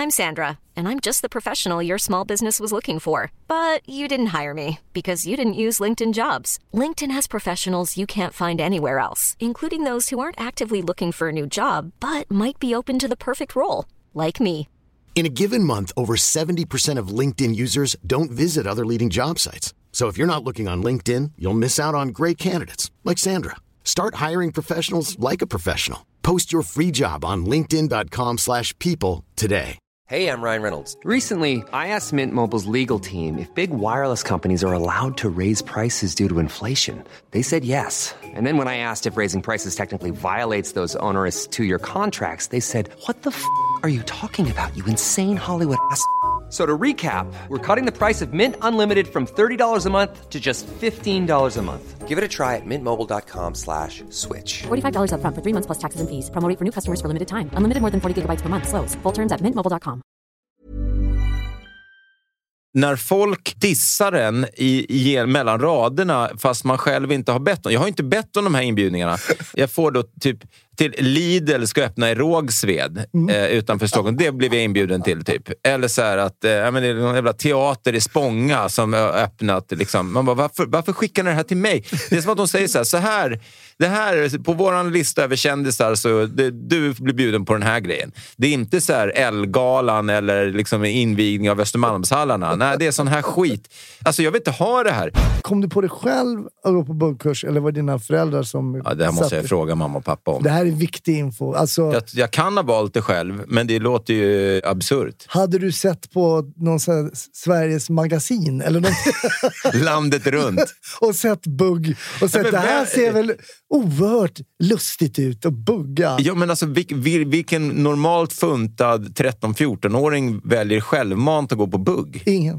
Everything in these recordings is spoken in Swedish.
I'm Sandra, and I'm just the professional your small business was looking for. But you didn't hire me because you didn't use LinkedIn Jobs. LinkedIn has professionals you can't find anywhere else, including those who aren't actively looking for a new job, but might be open to the perfect role, like me. In a given month, over 70% of LinkedIn users don't visit other leading job sites. So if you're not looking on LinkedIn, you'll miss out on great candidates like Sandra. Start hiring professionals like a professional. Post your free job on linkedin.com/people today. Hey, I'm Ryan Reynolds. Recently, I asked Mint Mobile's legal team if big wireless companies are allowed to raise prices due to inflation. They said yes. And then when I asked if raising prices technically violates those onerous two-year contracts, they said, "What the f*** are you talking about, you insane Hollywood ass?" So to recap, we're cutting the price of Mint Unlimited from $30 a month to just $15 a month. Give it a try at mintmobile.com/switch. $45 up front for 3 months plus taxes and fees. Promo rate for new customers for limited time. Unlimited more than 40 gigabytes per month. Slows full terms at mintmobile.com. När folk dissar en mellan raderna fast man själv inte har bett om. Jag har inte bett om de här inbjudningarna. Jag får då typ till Lidl ska öppna i Rågsved utanför Stockholm. Det blev jag inbjuden till typ. Eller så här att det är någon jävla teater i Spånga som har öppnat liksom. Man bara, varför skickar ni det här till mig? Det är som att de säger så här det här på våran lista över kändisar så du blir bjuden på den här grejen. Det är inte så här Elgalan eller liksom invigning av Östermalmshallarna. Nej, det är sån här skit. Alltså jag vill inte ha det här. Kom du på det själv att gå på buggkurs eller var det dina föräldrar som... Ja, det här måste jag fråga mamma och pappa om. Det här är viktig info. Alltså, jag kan ha valt det själv, men det låter ju absurt. Hade du sett på någon sån här Sveriges magasin eller något? Landet runt. Och sett bugg. Och sett det här ser väl oerhört lustigt ut och bugga. Ja, men alltså vilken normalt funtad 13-14-åring väljer självmant att gå på bugg? Ingen.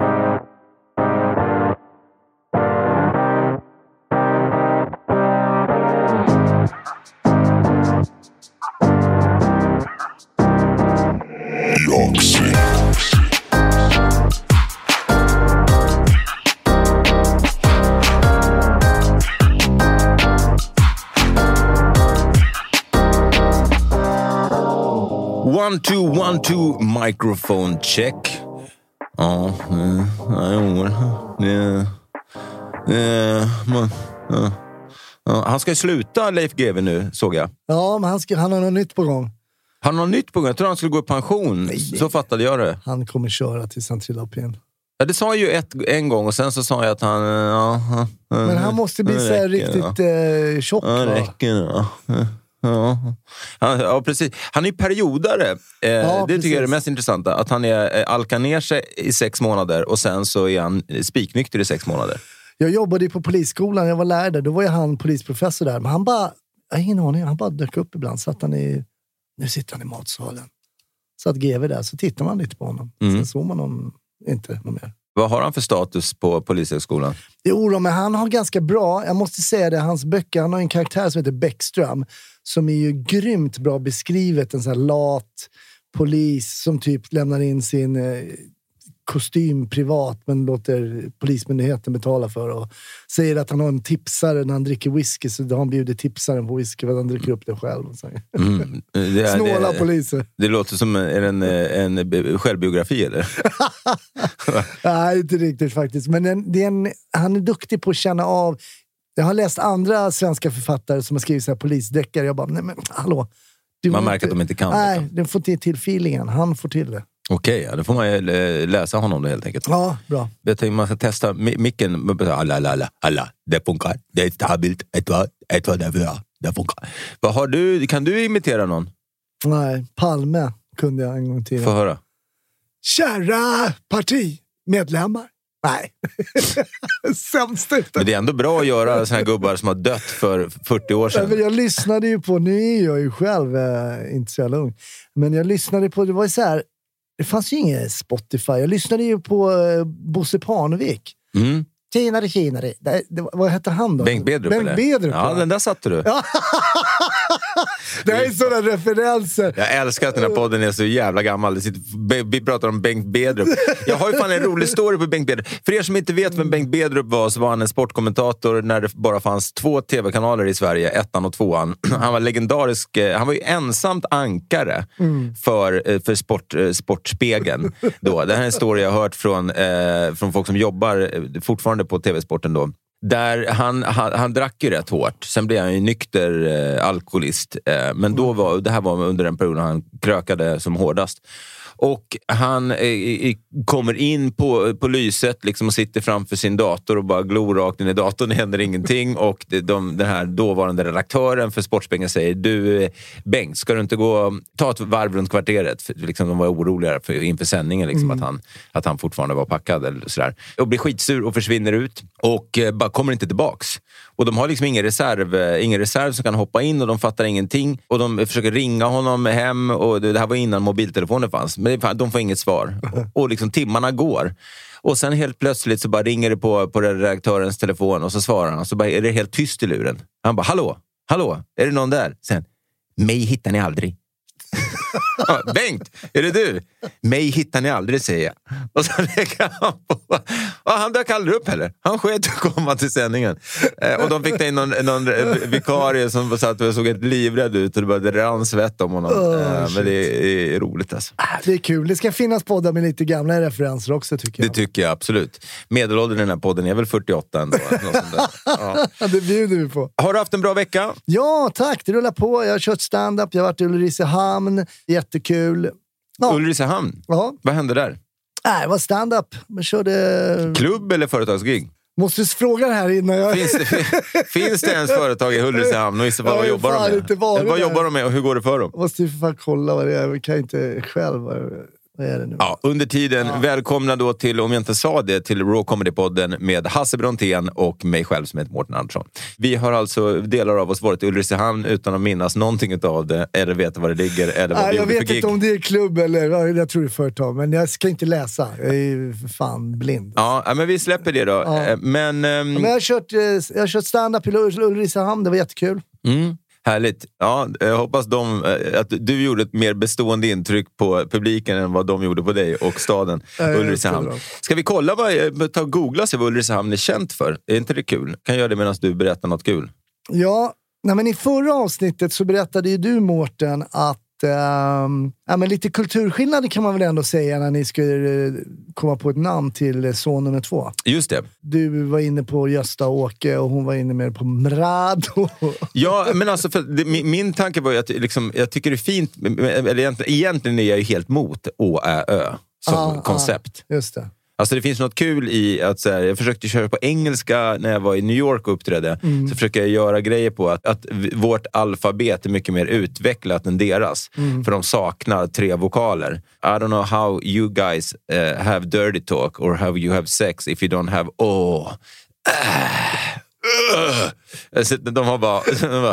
One, two, microphone check. Han ska sluta, Leif GW nu, såg jag. Ja, men han har något nytt på gång. Han har något nytt på gång? Jag tror han skulle gå i pension. Nej. Så fattade jag det. Han kommer köra tills han trillar upp igen. Ja, det sa jag ju en gång och sen så sa jag att han... men han måste bli så här riktigt tjock, va? Ja, räcker ja, precis. Han är ju periodare. Det tycker jag är det mest intressanta. Att han alkar ner sig i 6 månader och sen så är han spiknykter i 6 månader. Jag jobbade på polisskolan, jag var lärare. Då var ju han polisprofessor där. Men han bara, jag har ingen aning, han bara dök upp ibland. Nu sitter han i matsalen. Satt GV där, så tittar man lite på honom. Sen såg man honom inte någon mer. Vad har han för status på polishögskolan? Jo, men han har ganska bra, jag måste säga det, hans böcker, han har en karaktär som heter Bäckström som är ju grymt bra beskrivet, en sån här lat polis som typ lämnar in sin kostym privat men låter polismyndigheten betala för och säger att han har en tipsare när han dricker whisky, så då han bjuder tipsaren på whisky för att han dricker upp det själv. Snåla poliser. Det låter som en självbiografi, eller? Nej, inte riktigt faktiskt. Men han är duktig på att känna av. Jag har läst andra svenska författare som har skrivit så här polisdeckare. Jag bara, nej men hallå. Man märker att de inte kan det. Nej, den får inte till feelingen. Han får till det. Okej, ja, då får man läsa honom då helt enkelt. Ja, bra. Jag tänkte man ska testa micken. Alla, det funkar. Det är stabilt. Ett vad det funkar. Vad har du? Kan du imitera någon? Nej, Palme kunde jag en gång till. Få höra. Kära partimedlemmar. Nej. Sämst ut. Men det är ändå bra att göra såna här gubbar som har dött för 40 år sedan. Men jag lyssnade ju på, nu är jag ju själv inte så jävla ung. Men jag lyssnade på, det var ju så här, det fanns ju inget Spotify. Jag lyssnade ju på Bosse Parnevik. Tjenare. Vad hette han då? Bengt Bedrup. Ja, den där satte du. Det här är sådana referenser. Jag älskar att den här podden är så jävla gammal. Vi pratar om Bengt Bedrup. Jag har ju fan en rolig story på Bengt Bedrup. För er som inte vet vem Bengt Bedrup var, så var han en sportkommentator när det bara fanns 2 tv-kanaler i Sverige, 1:an och 2:an. Han var legendarisk. Han var ju ensamt ankare för Sportspegeln. Då. Det här är en story jag har hört från folk som jobbar fortfarande på tv-sporten då. Där han drack ju rätt hårt. Sen blev han ju nykter alkoholist. Men det här var under den perioden han krökade som hårdast. Och han kommer in på lyset liksom, och sitter framför sin dator och bara glor rakt in i datorn. Det händer ingenting. Och den här dåvarande redaktören för Sportspegeln säger: du Bengt, ska du inte gå ta ett varv runt kvarteret? För, liksom, de var oroliga inför sändningen liksom, att han fortfarande var packad eller sådär. Och blir skitsur och försvinner ut. Och bara kommer inte tillbaks. Och de har liksom ingen reserv som kan hoppa in, och de fattar ingenting. Och de försöker ringa honom hem, och det här var innan mobiltelefoner fanns. Men de får inget svar. Och liksom timmarna går. Och sen helt plötsligt så bara ringer det på redaktörens telefon, och så svarar han. Så bara är det helt tyst i luren. Han bara, hallå, är det någon där? Sen, mig hittar ni aldrig. Bengt, är det du? Mig hittar ni aldrig, säger jag. Och så lägger han på. Och han dök aldrig upp heller. Han sket att komma till sändningen. Och de fick in någon vikarie som satt och såg ett livrädd ut, och det började rann svett om honom. Men det är roligt alltså. Det är kul. Det ska finnas poddar med lite gamla referenser också, tycker jag. Det tycker jag absolut. Medelåldern i den här podden är väl 48 ändå. Ja. Det bjuder vi på. Har du haft en bra vecka? Ja, tack. Det rullar på. Jag har kört stand-up. Jag har varit i Ulricehamn. Jättekul. Ja. Ulricehamn? Ja. Vad hände där? Det var stand-up. Jag körde... Klubb eller företagsgig? Måste du fråga det här innan jag... Finns det ens företag i Ulricehamn? Och vad jobbar de med? Vad jobbar de med och hur går det för dem? Måste ju för fan kolla vad det är. Jag kan inte själv... Vad är det nu? Ja, under tiden, välkomna då till, om jag inte sa det, till Raw Comedy-podden med Hasse Brontén och mig själv som heter Mårten Andersson. Vi har alltså, delar av oss, varit i Ulricehamn utan att minnas någonting av det, eller veta var det ligger, eller vad vi gjorde för gig. Jag vet inte om det är klubb eller, jag tror det är företag, men jag ska inte läsa. Jag är ju för fan blind. Ja, men vi släpper det då. Ja. Men jag har kört stand-up i Ulricehamn, det var jättekul. Härligt. Ja, jag hoppas att du gjorde ett mer bestående intryck på publiken än vad de gjorde på dig och staden Ulricehamn. Ska vi kolla ta och googla sig vad Ulricehamn är känt för? Är inte det kul? Kan jag göra det medan du berättar något kul? Ja, men i förra avsnittet så berättade ju du, Mårten, att men lite kulturskillnader kan man väl ändå säga när ni skulle komma på ett namn till son nummer 2. Just det. Du var inne på Gösta och Åke och hon var inne mer på Mrado. Ja, men alltså min tanke var ju att liksom, jag tycker det är fint, eller egentligen är jag ju helt mot ÅÄÖ som koncept. Just det. Alltså det finns något kul i att så här, jag försökte köra på engelska när jag var i New York och uppträdde. Så försöker jag göra grejer på att vårt alfabet är mycket mer utvecklat än deras. För de saknar 3 vokaler. I don't know how you guys have dirty talk or how you have sex if you don't have de har bara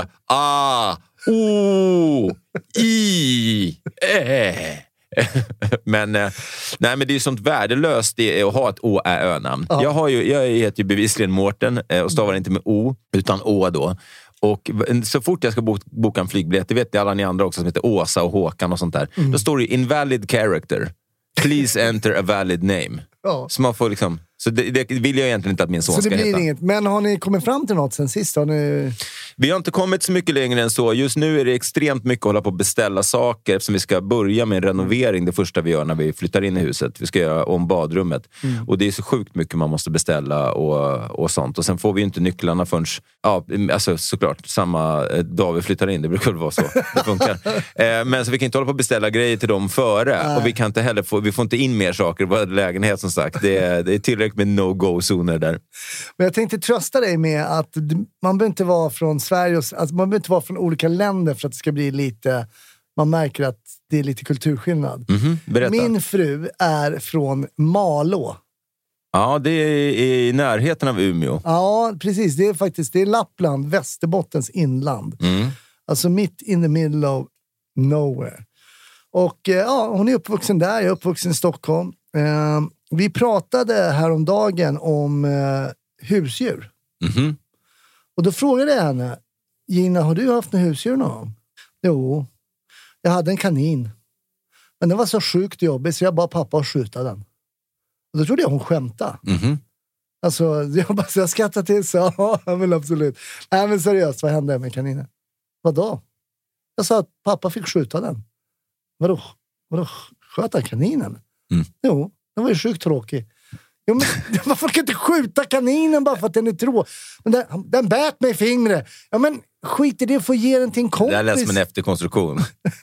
men nej, men det är ju sånt värdelöst att ha ett ÅÄÖ-namn. Jag heter ju bevisligen Mårten och stavar inte med O utan Å då. Och så fort jag ska boka en flygbiljett, det vet alla ni andra också som heter Åsa och Håkan och sånt där, då står det invalid character. Please enter a valid name. Så man får liksom... Så det vill jag egentligen inte att min son ska heta. Så det blir inget. Men har ni kommit fram till något sen sist? Vi har inte kommit så mycket längre än så. Just nu är det extremt mycket att hålla på att beställa saker, eftersom vi ska börja med en renovering det första vi gör när vi flyttar in i huset. Vi ska göra om badrummet. Och det är så sjukt mycket man måste beställa och sånt. Och sen får vi ju inte nycklarna förrän... Ja, alltså såklart, samma dag vi flyttar in. Det brukar väl vara så. Det funkar. Men så vi kan inte hålla på att beställa grejer till dem före. Och vi kan inte heller vi får inte in mer saker i vår lägenhet, som sagt. Det är tillräckligt med no-go-zoner där. Men jag tänkte trösta dig med att man behöver inte vara från Sverige, alltså man behöver inte vara från olika länder för att det ska bli lite, man märker att det är lite kulturskillnad. Berätta. Min fru är från Malå. Ja, det är i närheten av Umeå. Ja, precis. Det är Lappland, Västerbottens inland. Alltså mitt in the middle of nowhere. Och hon är uppvuxen där, jag är uppvuxen i Stockholm. Vi pratade häromdagen om husdjur. Mhm. Och då frågade jag henne, Gina, har du haft en husdjur någon gång? Jo, jag hade en kanin. Men den var så sjukt jobbig så jag bad pappa att skjuta den. Och då trodde jag hon skämtade. Mhm. Alltså, jag skrattade till så ja, men absolut. Nej, men seriöst, vad hände med kaninen? Vadå? Jag sa att pappa fick skjuta den. Vadå sköt han kaninen? Jo, den var ju sjukt tråkig. Jo, men varför kan inte skjuta kaninen bara för att den är tråkig? Men den bät mig i fingret. Ja, men skit i det, får ge den till en kompis. Det är läst med en efterkonstruktion.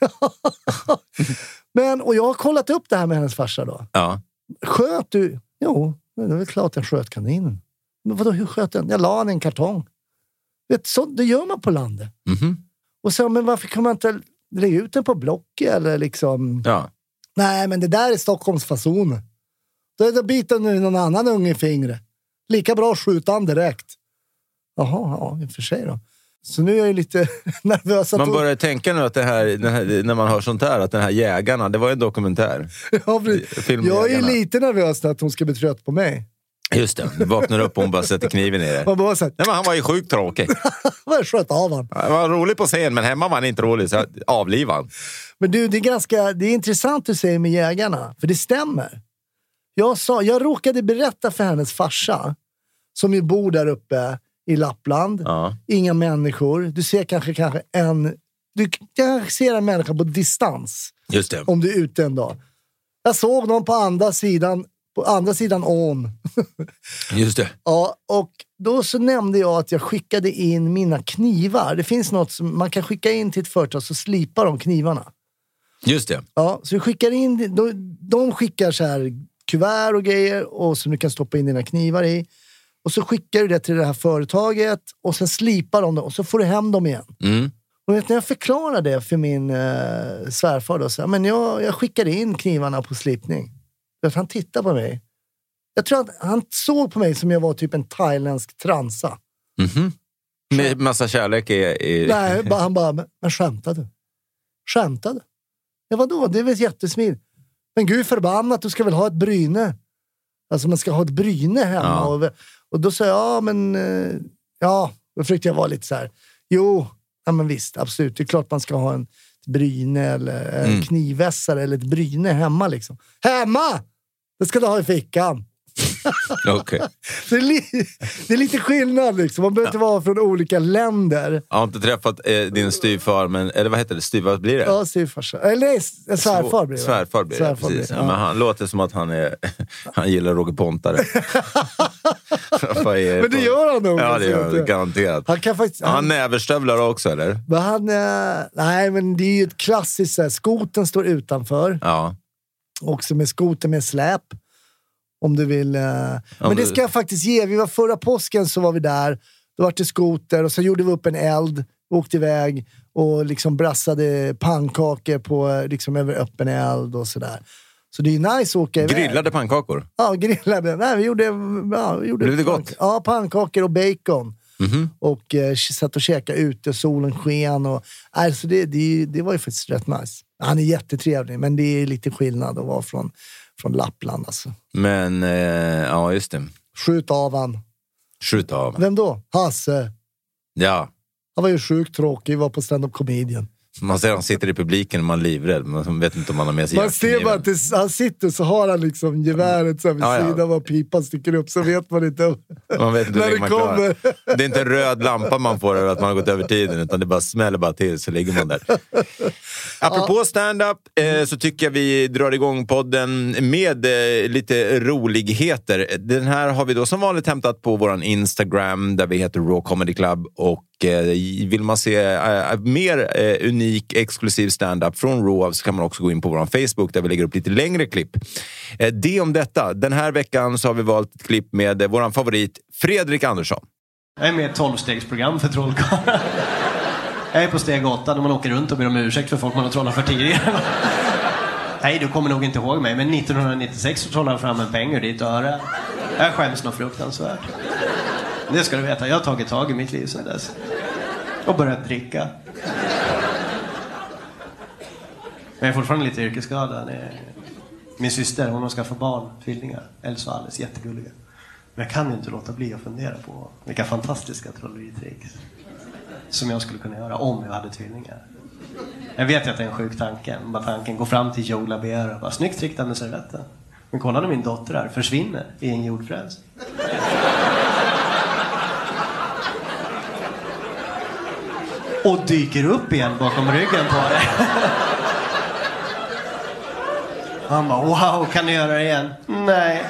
Men, och jag har kollat upp det här med hennes farsa då. Ja. Sköt du? Jo, det är väl klart jag sköt kaninen. Men vadå, hur sköt den? Jag la den i en kartong. Vet, så, det gör man på landet. Mhm. Och så, men varför kan man inte lägga ut den på Blocket eller liksom... Ja. Nej, men det där är Stockholms fason. Då biter nu någon annan unge i fingret. Lika bra skjutan direkt. Jaha, ja, i och för sig då. Så nu är jag lite nervös. Man börjar tänka nu att det här, när man hör sånt här, att den här jägarna, det var en dokumentär. Ja, jag är lite nervös att hon ska bli trött på mig. Just det, du vaknar upp och hon bara sätter kniven i det. Man bara så här, Nej, men han var ju sjukt tråkig. vad sköt av han. Han var rolig på scen, men hemma var han inte rolig, så avliv han. Men du, det är intressant du säger med jägarna. För det stämmer. Jag råkade berätta för hennes farsa, som ju bor där uppe i Lappland. Ja. Inga människor. Du ser kanske du kanske ser en människa på distans. Just det. Om du är ute en dag. Jag såg någon på andra sidan ån. Just det. Ja, och då så nämnde jag att jag skickade in mina knivar. Det finns något som man kan skicka in till ett företag, så slipar de knivarna. Just det. Ja, så vi skickar in, de skickar så här kuvert och grejer och som du kan stoppa in dina knivar i. Och så skickar du det till det här företaget och sen slipar de det och så får du hem dem igen. Mm. Och när jag förklarar det för min svärfar då, så men jag skickade in knivarna på slipning. För han tittar på mig. Jag tror att han såg på mig som jag var typ en thailändsk transa. Mhm. Med massa kärlek i... Nej, han bara, men skämtade. Skämtade? Ja, vadå? Det är väl jättesmidigt. Men gud förbannat, du ska väl ha ett bryne. Alltså man ska ha ett bryne hemma. Ja. Och då sa jag, då försökte jag vara lite så här. Jo, ja men visst, absolut. Det är klart man ska ha en bryne eller en knivvässare eller ett bryne hemma liksom. Hemma! Det ska du ha i fickan. Okej. Det är lite skillnad liksom. Man behöver inte vara från olika länder. Jag har inte träffat din styvfar, men... Eller vad heter det? Vad blir det? Ja, styvfarsa. Eller svärfar blir det. Svärfar blir det, precis. Ja. Men han låter som att han gillar Roger Pontare. Men det gör han nog. Ja, det gör han garanterat. Han kan faktiskt... Han näverstövlar också, eller? Men nej, men det är ju ett klassiskt så här, skoten står utanför. Ja. Också med skoten med släp. Om du vill... Men det ska jag faktiskt ge. Vi var förra påsken så var vi där. Då var det skoter och så gjorde vi upp en eld. Åkte iväg och liksom brassade pannkakor på liksom över öppen eld och sådär. Så det är ju nice att åka iväg. Grillade pannkakor? Ja, grillade. Nej, vi gjorde blev det gott? Ja, pannkakor och bacon. Mm-hmm. Och satt och käka ute, solen sken. Och, alltså det var ju faktiskt rätt nice. Han är jättetrevlig, men det är lite skillnad att vara från Lappland alltså. Men, ja just det. Skjut av han. Skjut av. Vem då? Hasse. Ja. Han var ju sjukt tråkig, var på stand-up comedian. Man ser att han sitter i publiken och man är livrädd. Man vet inte om han har med sig man ser bara att han sitter så har han liksom geväret så vid sidan av pipan sticker upp, så vet man inte man vet inte när det kommer. Det är inte en röd lampa man får över att man har gått över tiden, utan det bara smäller bara till så ligger man där. Apropå stand-up så tycker jag vi drar igång podden med lite roligheter. Den här har vi då som vanligt hämtat på våran Instagram där vi heter Raw Comedy Club, och vill man se mer unik exklusiv stand-up från Raw så kan man också gå in på vår Facebook där vi lägger upp lite längre klipp. Det om detta. Den här veckan så har vi valt ett klipp med våran favorit Fredrik Andersson. Jag är med i ett 12-stegsprogram för trollkarlar. Jag är på steg 8 när man åker runt och ber om ursäkt för folk man har trollat för tidigare. Nej, du kommer nog inte ihåg mig, men 1996 så trollade jag fram en peng ur ditt öra. Jag skäms nog fruktansvärt. Det ska du veta, jag har tagit tag i mitt liv sedan dess. Och börjat dricka. Jag är fortfarande lite yrkesskadad. Min syster, hon har skaffat barn, tvillingar. Elsa och Alice, jättegulliga. Men jag kan ju inte låta bli att fundera på vilka fantastiska trolleritricks som jag skulle kunna göra om jag hade tvillingar. Jag vet ju att det är en sjuk tanke. Bara tanken går fram till Joe Labero och bara, snyggt trick där med servetten. Men kolla när min dotter här försvinner i en jordfräs. Och dyker upp igen bakom ryggen på det. Han bara, wow, kan du göra det igen? Nej.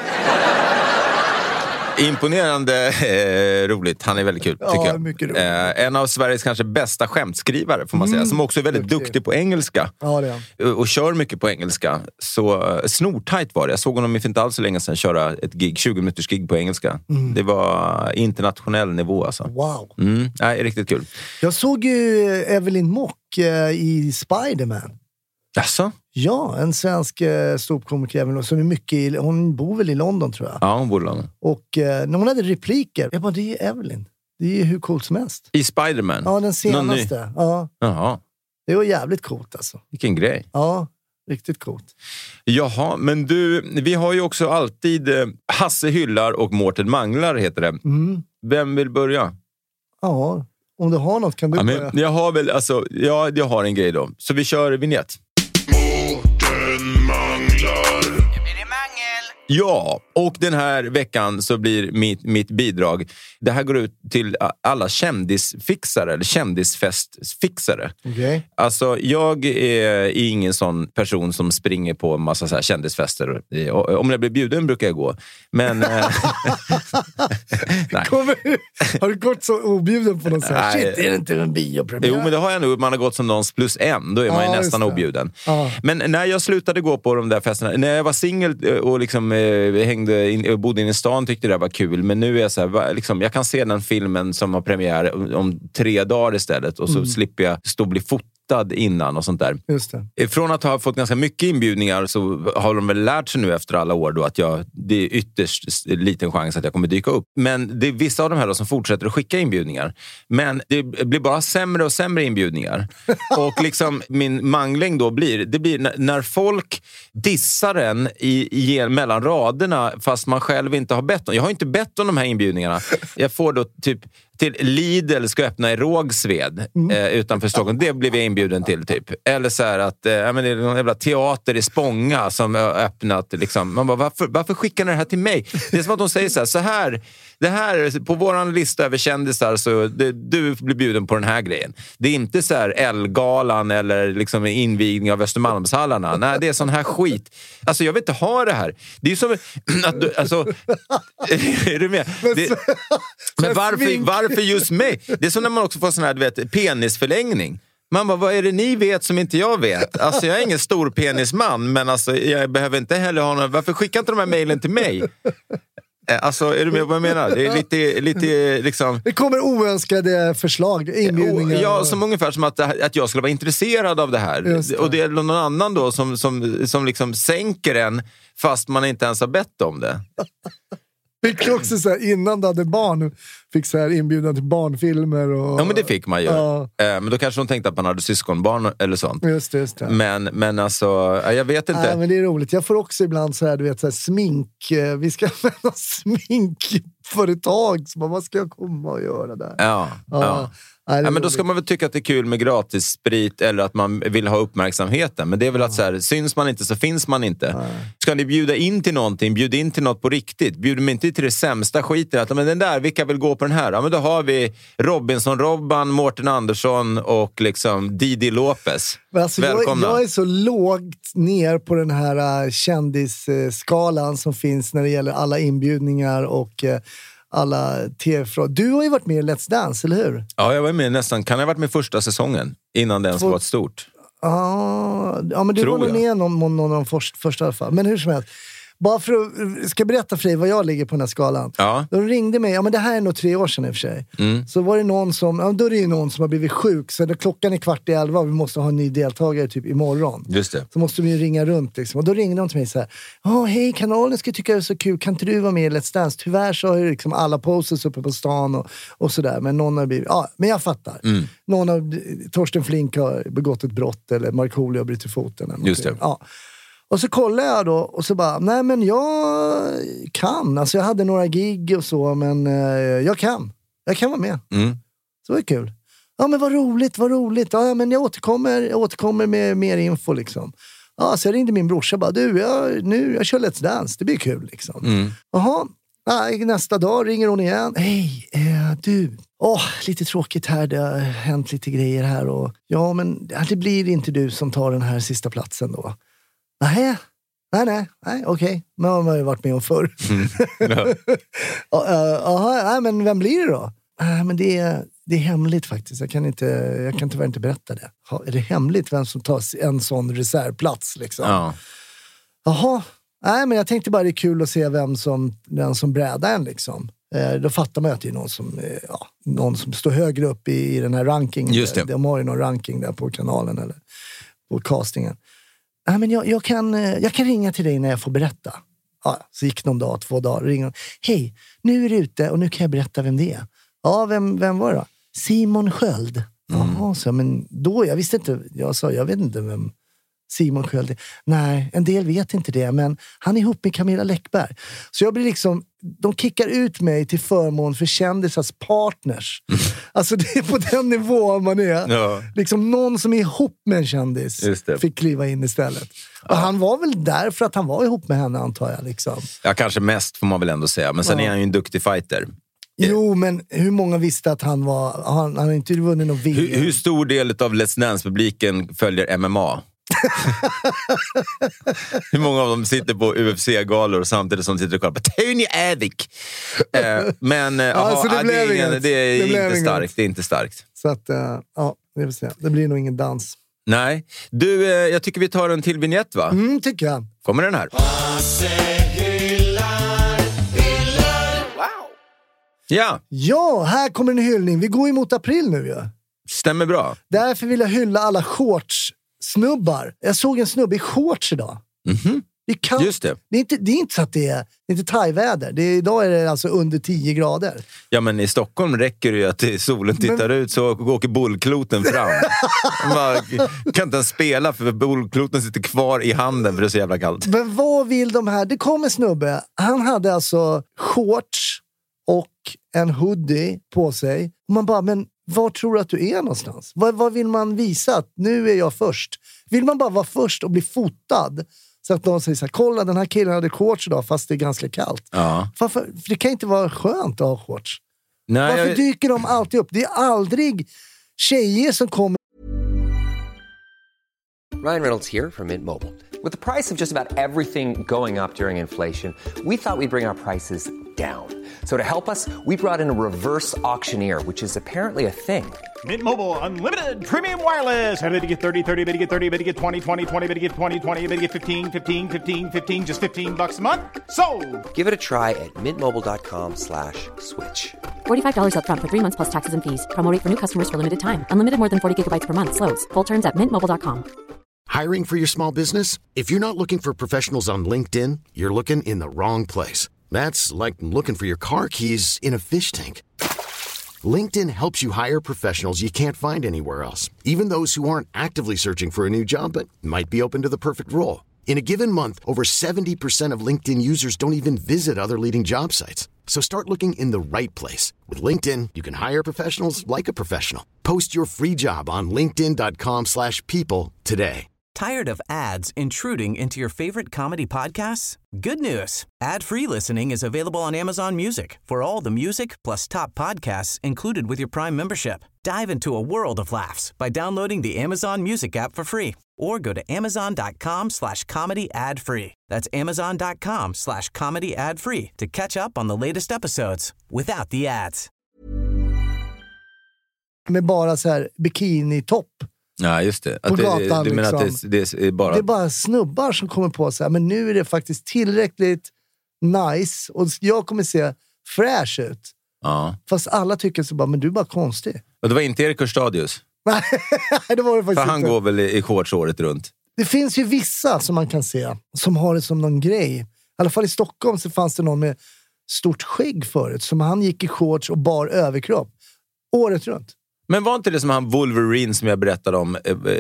Imponerande roligt. Han är väldigt kul, tycker jag. Mycket roligt. En av Sveriges kanske bästa skämtskrivare, får man säga. Som också är väldigt duktig på engelska. Ja, det är. Och kör mycket på engelska. Så snortajt var det. Jag såg honom för inte alls så länge sedan köra ett gig, 20 minuters gig på engelska. Det var internationell nivå alltså. Wow. Nej, riktigt kul. Jag såg ju Evelyn Mock i Spider-Man. Jaså? Ja, en svensk ståuppkomiker som är mycket hon bor väl i London, tror jag. Ja, hon bor i London. Och när hon hade repliker, jag bara, det är Evelyn. Det är hur coolt som helst. I Spider-Man? Ja, den senaste. Ja. Jaha. Det var jävligt coolt alltså. Vilken grej. Ja, riktigt coolt. Jaha, men du, vi har ju också alltid Hasse hyllar och Mårten manglar, heter det. Vem vill börja? Ja, om du har något kan du börja. Men jag har väl, alltså, jag har en grej då. Så vi kör vignett. Ja, och den här veckan så blir mitt bidrag, det här går ut till alla kändisfixare eller kändisfestfixare. Okay. Alltså jag är ingen sån person som springer på en massa så här kändisfester. Om jag blir bjuden brukar jag gå. Men nej. Har du gått så objuden på något sätt? Shit, är det inte en biopremiär? Jo, men det har jag nog. Man har gått som någons plus en. Då är man ju nästan objuden. Men när jag slutade gå på de där festerna, när jag var singel och liksom hängde och bodde inne i stan, tyckte det var kul. Men nu är jag så här, liksom, jag kan se den filmen som har premiär om 3 dagar istället. Och så slipper jag stå och bli fotad innan och sånt där. Just det. Från att ha fått ganska mycket inbjudningar så har de väl lärt sig nu efter alla år då att det är ytterst liten chans att jag kommer dyka upp. Men det är vissa av de här då som fortsätter att skicka inbjudningar. Men det blir bara sämre och sämre inbjudningar. Och liksom min mangling då blir när folk dissar en mellan raderna fast man själv inte har bett om. Jag har inte bett om de här inbjudningarna. Jag får då typ till Lidl ska öppna i Rågsved utanför Stockholm. Det blev jag inbjuden till typ. Eller så här att det är någon jävla teater i Spånga som har öppnat liksom. Man bara, varför skickar ni det här till mig? Det är som att de säger så här, det här på våran lista över kändisar så du blir bjuden på den här grejen. Det är inte så här Elgalan eller liksom invigning av Östermalmshallarna. Nej, det är sån här skit. Alltså jag vill inte ha det här. Det är ju som att du, alltså är du med? Men varför just mig? Det är som när man också får sån här, du vet, penisförlängning. Man bara, vad är det ni vet som inte jag vet? Alltså jag är ingen stor penisman, men alltså jag behöver inte heller ha någon. Varför skickar inte de här mejlen till mig? Alltså, är du med vad jag menar? Det är lite liksom... Det kommer oönskade förslag, inbjudningar. Ja, som ungefär som att jag skulle vara intresserad av det här. Det. Och det är någon annan då som liksom sänker en fast man inte ens har bett om det. Fick du också så här, innan du hade barn, fick så här inbjudan till barnfilmer och... Ja, men det fick man ju. Ja. Men då kanske de tänkte att man hade syskonbarn eller sånt. Just det. Men alltså, jag vet inte. Ja, men det är roligt. Jag får också ibland så här, du vet, så här, smink. Vi ska använda sminkföretag. Så vad ska jag komma och göra där? Ja. Ja, men då ska man väl tycka att det är kul med gratis sprit eller att man vill ha uppmärksamheten. Men det är väl att så här, syns man inte så finns man inte. Ska ni bjuda in till någonting, bjud in till något på riktigt. Bjuder man inte till det sämsta skiten. Att, men den där, vilka vill gå på den här? Ja, men då har vi Robinson-Robban, Mårten Andersson och liksom Didi Lopez. Alltså, välkomna. Jag är så lågt ner på den här kändisskalan som finns när det gäller alla inbjudningar och... alla tv-frågor. Du har ju varit med i Let's Dance, eller hur? Ja, jag var med nästan. Kan jag ha varit med första säsongen? Innan den var ett stort. Ja, men du var nog med någon av de första i alla fall. Men hur som helst. Bara för att, ska berätta för dig vad jag ligger på den här skalan. Ja. De ringde mig, men det här är nog 3 år sedan i och för sig. Så var det någon som, då är det ju någon som har blivit sjuk. Så klockan är 11:15, vi måste ha en ny deltagare typ imorgon. Just det. Så måste vi ju ringa runt liksom. Och då ringde de till mig så här: hej, kanalen ska tycka det är så kul. Kan inte du vara med i Let's Dance? Tyvärr så har ju liksom alla posters uppe på stan och sådär. Men någon har blivit, men jag fattar. Någon av Torsten Flink har begått ett brott eller Markoolio har brutit foten. Eller just det. Ja. Och så kollade jag då och så bara, nej men jag kan. Alltså jag hade några gig och så, men jag kan vara med. Så det var kul. Ja men vad roligt. Ja men jag återkommer med mer info liksom. Ja, så jag ringde min brorsa bara, jag kör Let's Dance, det blir kul liksom. Jaha, nästa dag ringer hon igen. Hej, du. Lite tråkigt här, det har hänt lite grejer här. Och, ja, men det blir inte du som tar den här sista platsen då. Nej, okej. Men man har ju varit med om förr. Nej, men vem blir det då? Men det är hemligt faktiskt. Jag kan tyvärr inte berätta det. Är det hemligt vem som tar en sån reservplats liksom? Ja. Jaha. Nej, men jag tänkte bara det är kul att se den som brädar en liksom. Då fattar man att det är någon som står högre upp i den här rankingen. Just det. De har ju någon ranking där på kanalen eller på castingen. Nej, men jag kan ringa till dig när jag får berätta. Ja, så gick någon dag, 2 dagar. Ringer. Hej, nu är det ute och nu kan jag berätta vem det är. Ja, vem var det då? Simon Sköld. Jaha, så men då, jag visste inte. Jag vet inte vem Simon Sköld är. Nej, en del vet inte det, men han är ihop med Camilla Läckberg. Så jag blir liksom, de kickar ut mig till förmån för kändisars partners. Alltså det är på den nivån man är. Ja. Liksom någon som är ihop med en kändis fick kliva in istället. Och han var väl där för att han var ihop med henne, antar jag liksom. Ja, kanske mest får man väl ändå säga. Men sen är han ju en duktig fighter. Jo, men hur många visste att han har inte vunnit någon VM? Hur stor del av Let's Dance-publiken följer MMA? Hur många av dem sitter på UFC-galor samtidigt som sitter och kollar på Tony Avik? Men det är inte starkt. Så att, det vill säga. Det blir nog ingen dans. Nej. Du, jag tycker vi tar en till vignett, va? Tycker jag. Kommer den här? Ja, här kommer en hyllning. Vi går emot april nu, ja. Stämmer bra. Därför vill jag hylla alla shorts-snubbar. Jag såg en snubbe i shorts idag. Just det. Det är inte så att det är inte thaiväder. Idag är det alltså under 10 grader. Ja, men i Stockholm räcker det ju att solen tittar ut så åker bollkloten fram. Man kan inte ens spela för bollkloten sitter kvar i handen för det är så jävla kallt. Men vad vill de här? Det kom en snubbe. Han hade alltså shorts och en hoodie på sig. Och man bara, men var tror du att du är någonstans? Vad vill man visa? Att nu är jag först. Vill man bara vara först och bli fotad? Så att de säger så här, kolla den här killen hade shorts idag fast det är ganska kallt. Ja. För det kan inte vara skönt att ha shorts. Nej, varför dyker de alltid upp? Det är aldrig tjejer som kommer. Ryan Reynolds here from Mint Mobile. With the price of just about everything going up during inflation, we thought we'd bring our prices down. So to help us, we brought in a reverse auctioneer, which is apparently a thing. Mint Mobile Unlimited Premium Wireless. How to get 30, 30, bit to get 30, bit to get 20, 20, 20, bit to get 20, 20, bit to get 15, 15, 15, 15, just $15 a month? Sold! Give it a try at mintmobile.com/switch. $45 up front for 3 months plus taxes and fees. Promo rate for new customers for limited time. Unlimited more than 40 gigabytes per month. Slows full terms at mintmobile.com. Hiring for your small business? If you're not looking for professionals on LinkedIn, you're looking in the wrong place. That's like looking for your car keys in a fish tank. LinkedIn helps you hire professionals you can't find anywhere else, even those who aren't actively searching for a new job but might be open to the perfect role. In a given month, over 70% of LinkedIn users don't even visit other leading job sites. So start looking in the right place. With LinkedIn, you can hire professionals like a professional. Post your free job on linkedin.com/people today. Tired of ads intruding into your favorite comedy podcasts? Good news. Ad-free listening is available on Amazon Music for all the music plus top podcasts included with your Prime membership. Dive into a world of laughs by downloading the Amazon Music app for free or go to amazon.com/comedy ad-free. That's amazon.com/comedy ad-free to catch up on the latest episodes without the ads. Med bara så här bikini-topp. Ja, just det. På gatan, du menar liksom. att det är bara... Det är bara snubbar som kommer på så här, men nu är det faktiskt tillräckligt nice och jag kommer se fräsch ut. Ja. Fast alla tycker så bara, men du är bara konstig. Och det var inte Erik Hörstadius? Nej, det var det faktiskt. För han inte. går väl i shorts året runt? Det finns ju vissa som man kan se som har det som någon grej. I alla fall i Stockholm så fanns det någon med stort skägg förut som han gick i shorts och bar överkropp året runt. Men var inte det som han Wolverine som jag berättade om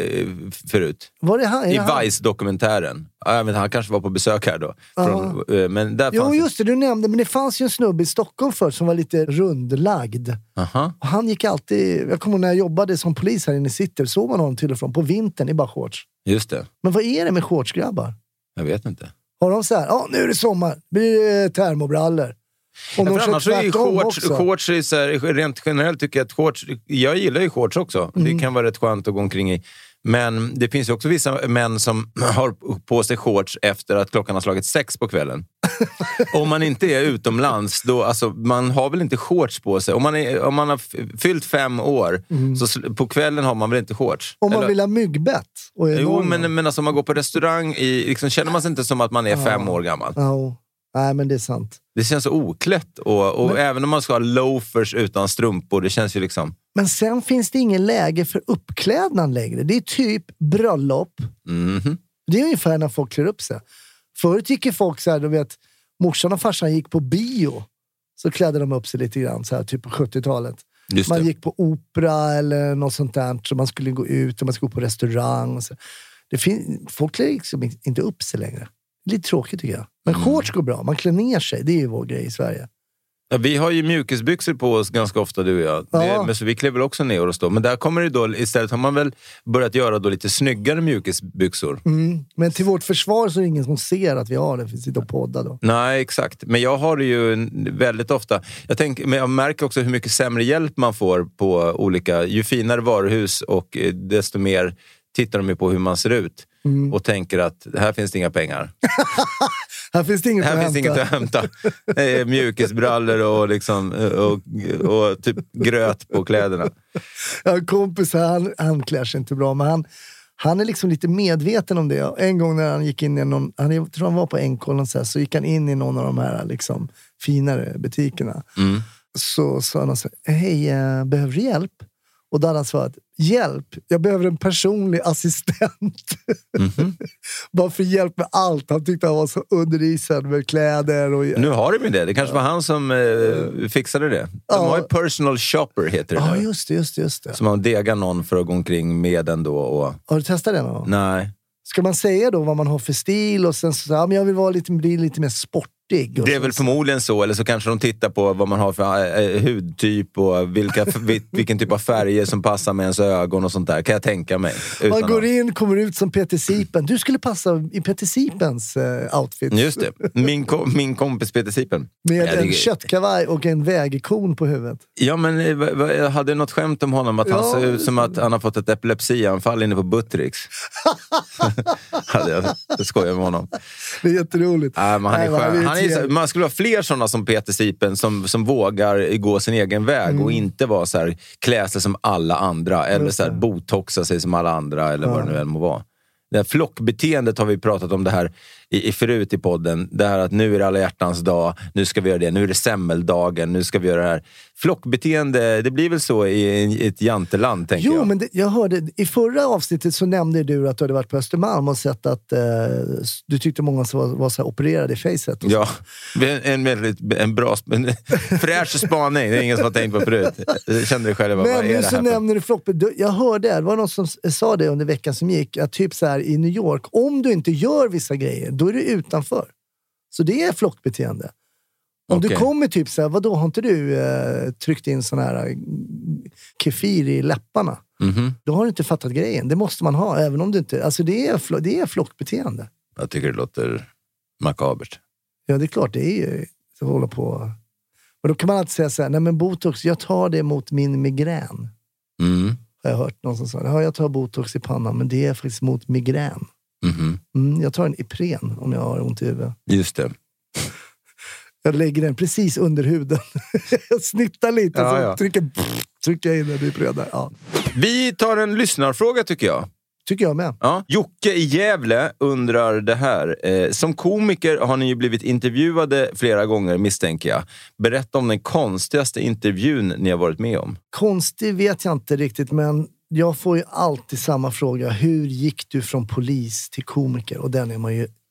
förut? Var det han? I Vice-dokumentären. Ja, jag vet, han kanske var på besök här då. Men där jo, just det, du nämnde. Men det fanns ju en snubbe i Stockholm förr som var lite rundlagd. Och han gick alltid... Jag kommer ihåg när jag jobbade som polis här inne i City. Såg man honom till och från på vintern i bara shorts. Just det. Men vad är det med shortsgrabbar? Jag vet inte. Har de så här, nu är det sommar. Blir det termobrallor. Ja, för annars är ju shorts är så här, rent generellt tycker jag att shorts, jag gillar ju shorts också. Det kan vara rätt skönt att gå omkring i. Men det finns ju också vissa män som har på sig shorts efter att klockan har slagit 6 på kvällen. Om man inte är utomlands, då, alltså, man har väl inte shorts på sig. Om man har fyllt 5 år, så på kvällen har man väl inte shorts. Om man vill ha myggbett. Jo, men alltså, om man går på restaurang, liksom, känner man sig inte som att man är 5 år gammal. Nej, men det är sant. Det känns så oklätt. Och även om man ska ha loafers utan strumpor, det känns ju liksom... Men sen finns det ingen läge för uppklädnad längre. Det är typ bröllop. Det är ungefär när folk klär upp sig. Förut gick ju folk så här, du vet, morsan och farsan gick på bio. Så klädde de upp sig lite grann, så här, typ på 70-talet. Man gick på opera eller något sånt där. Så man skulle gå ut och man skulle gå på restaurang. Och så. Folk klär liksom inte upp sig längre. Lite tråkigt tycker jag. Men shorts går bra. Man klär ner sig. Det är ju vår grej i Sverige. Ja, vi har ju mjukisbyxor på oss ganska ofta, du och jag. Men så vi klär väl också ner oss då. Men där kommer det då, istället har man väl börjat göra då lite snyggare mjukisbyxor. Men till vårt försvar så är det ingen som ser att vi har det. För att sitta och podda då. Nej, exakt. Men jag har det ju väldigt ofta. Men jag märker också hur mycket sämre hjälp man får på olika... Ju finare varuhus och desto mer tittar de ju på hur man ser ut. Och tänker att här finns det inga pengar. Här finns det inget att hämta. Mjukisbrallor och, liksom, och typ gröt på kläderna. Jag har en kompis här, han klär sig inte bra, men han är liksom lite medveten om det. En gång när han gick in i någon, jag tror han var på Enkollen så gick han in i någon av de här liksom finare butikerna. Så sa han så här, hej, behöver du hjälp? Och då hade han svarat, hjälp, jag behöver en personlig assistent. Bara för hjälp med allt. Han tyckte han var så undervisad med kläder. Och... Nu har de ju det. Det kanske var han som fixade det. De har ju personal shopper, heter det. Ja, just det. Så man degar någon för att gå omkring med den då. Och... Har du testat det någon? Nej. Ska man säga då vad man har för stil och sen så men jag vill bli lite mer sportig. Det är väl förmodligen så, eller så kanske de tittar på vad man har för hudtyp och vilken typ av färger som passar med ens ögon och sånt där, kan jag tänka mig. Man går in, kommer ut som Peter Sipen. Du skulle passa i Peter Sipens outfit. Just det, min kompis Peter Sipen. Med en köttkavaj och en vägikon på huvudet. Ja, men jag hade något skämt om honom, att han ser ut som att han har fått ett epilepsianfall inne på Buttricks. Jag skojar med honom. Det är jätteroligt. Men han är skön. Man skulle ha fler sådana som Peter Sipen som vågar gå sin egen väg och inte vara så här, klä sig som alla andra eller så här, botoxa sig som alla andra eller vad det nu än må vara. Det här flockbeteendet har vi pratat om det här förut i podden. Det här att nu är det alla hjärtans dag, nu ska vi göra det, nu är det semmeldagen, nu ska vi göra det här. Flockbeteende, det blir väl så i ett janteland, tänker jag. Jo, men jag hörde, i förra avsnittet så nämnde du att du hade varit på Östermalm och sett att du tyckte många som var så här opererade i facet. Ja, en bra, fräsch spaning. Det är ingen som har tänkt på förut. Jag kände det själv. Men nu så nämner du flockbeteende. Jag hörde, det var någon som sa det under veckan som gick, att typ så här i New York, om du inte gör vissa grejer, då är du utanför. Så det är flockbeteende. Om du kommer typ så här, vadå, har inte du tryckt in sån här kefir i läpparna? Då har du inte fattat grejen. Det måste man ha, även om du inte... Alltså det är flockbeteende. Jag tycker det låter makabert. Ja, det är klart, det är ju att hålla på... Men då kan man alltid säga så här, nej men botox, jag tar det mot min migrän. Har jag hört någon som sa, ja, jag tar botox i pannan, men det är faktiskt mot migrän. Jag tar en Ipren om jag har ont i huvudet. Just det. Jag lägger den precis under huden. Jag snittar lite och så trycker jag in den i Ipren där. Ja. Vi tar en lyssnarfråga, tycker jag. Tycker jag med. Ja. Jocke i Gävle undrar det här. Som komiker har ni ju blivit intervjuade flera gånger, misstänker jag. Berätta om den konstigaste intervjun ni har varit med om. Konstig vet jag inte riktigt, men jag får ju alltid samma fråga. Hur gick du från polis till komiker? Och den är man ju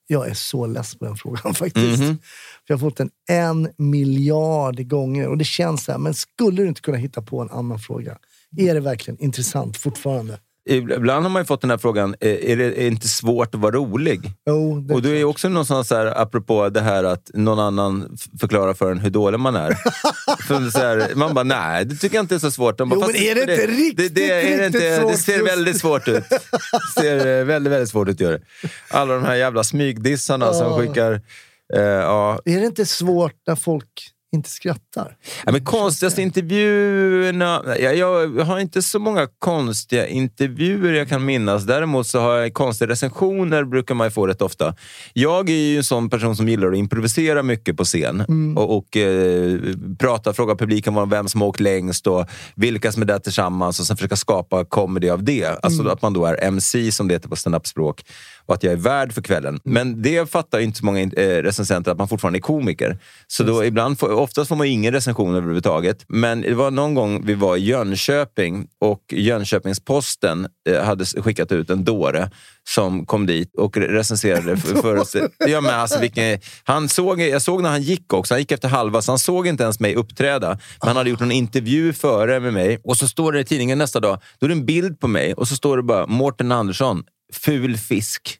Jag är så less på den frågan faktiskt. För jag har fått den 1 miljard gånger. Och det känns så här, men skulle du inte kunna hitta på en annan fråga? Är det verkligen intressant fortfarande? Ibland har man ju fått den här frågan, är det inte svårt att vara rolig? Och det är också någonstans här, apropå det här att någon annan förklarar för en hur dålig man är. Så här, man bara, nej, det tycker jag inte är så svårt. Bara, men är det inte riktigt svårt? Det ser väldigt svårt ut. Det ser väldigt, väldigt svårt ut att göra. Alla de här jävla smygdissarna som skickar... Är det inte svårt när folk inte skrattar? Ja, men konstigaste intervjuerna... Jag har inte så många konstiga intervjuer jag kan minnas. Däremot så har jag konstiga recensioner, brukar man ju få rätt ofta. Jag är ju en sån person som gillar att improvisera mycket på scen. Och prata, fråga publiken vem som har åkt längst och vilka som är där tillsammans och sen försöka skapa comedy av det. Alltså att man då är MC, som det heter på stand-up-språk. Och att jag är värd för kvällen. Men det fattar inte så många recensenter, att man fortfarande är komiker. Så då oftast får man ingen recension överhuvudtaget. Men det var någon gång vi var i Jönköping och Jönköpingsposten hade skickat ut en dåre som kom dit och recenserade för oss. Ja, men alltså jag såg när han gick också. Han gick efter halva, så han såg inte ens mig uppträda. Men han hade gjort en intervju före med mig. Och så står det i tidningen nästa dag, då är det en bild på mig och så står det bara Mårten Andersson, ful fisk.